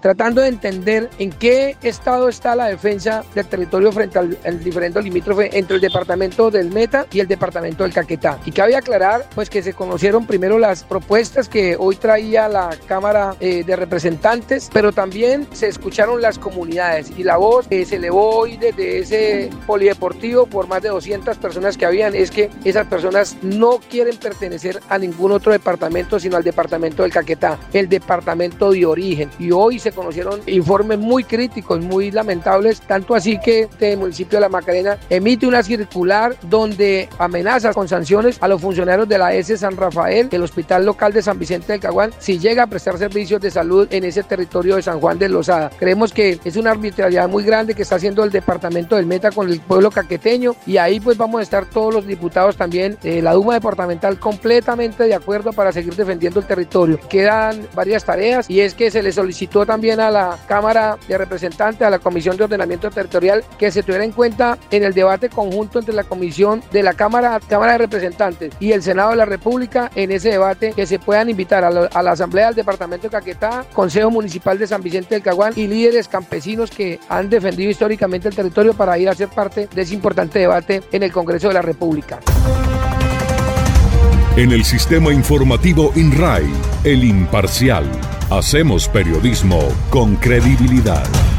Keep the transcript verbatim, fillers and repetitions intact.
tratando de entender en qué estado está la defensa del territorio frente al, al diferendo limítrofe entre el departamento del Meta y el departamento del Caquetá. Y cabe aclarar pues que se conocieron primero las propuestas que hoy traía la Cámara eh, de Representantes, pero también se escucharon las comunidades y la voz que se elevó hoy desde ese polideportivo por más de doscientas personas que habían es que esas personas no quieren pertenecer a ningún otro departamento sino al departamento del Caquetá, el departamento de origen. Y hoy se conocieron informes muy críticos, muy lamentables, tanto así que el municipio de La Macarena emite una circular donde amenaza con sanciones a los funcionarios de la E S San Rafael, el hospital local de San Vicente del Caguán, si llega a prestar servicios de salud en ese territorio de San Juan de Lozada. Creemos que es una arbitrariedad muy grande que está haciendo el departamento del Meta con el pueblo caqueteño, y ahí pues vamos a estar todos los diputados también, eh, la Duma departamental completamente de acuerdo para seguir defendiendo el territorio. Quedan varias tareas y es que se le solicitó también a la Cámara de Representantes, a la Comisión de Ordenamiento Territorial, que se tuviera en cuenta en el debate conjunto entre la Comisión de la Cámara, Cámara de Representantes y el Senado de la República, en ese debate que se puedan invitar a, lo, a la Asamblea del Departamento de Caquetá, Consejo Municipal de San Vicente del Caguán y líderes campesinos que han defendido históricamente el territorio para ir a ser parte de ese importante debate en el Congreso de la República. En el sistema informativo INRAI, El Imparcial, hacemos periodismo con credibilidad.